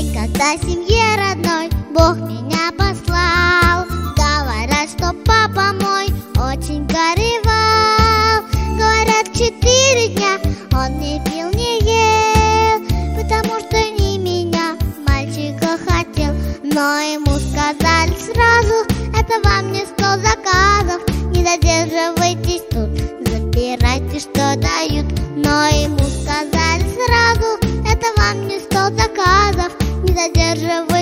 Когда семье родной Бог меня послал, говорят, что папа мой очень горевал. Говорят, 4 дня он не пил, не ел, потому что не меня, мальчика, хотел. Но ему сказали сразу: это вам не 100 заказов, не задерживайтесь тут, забирайте, что дают. Но ему сказали сразу: это вам не 100 заказов, не задерживайтесь.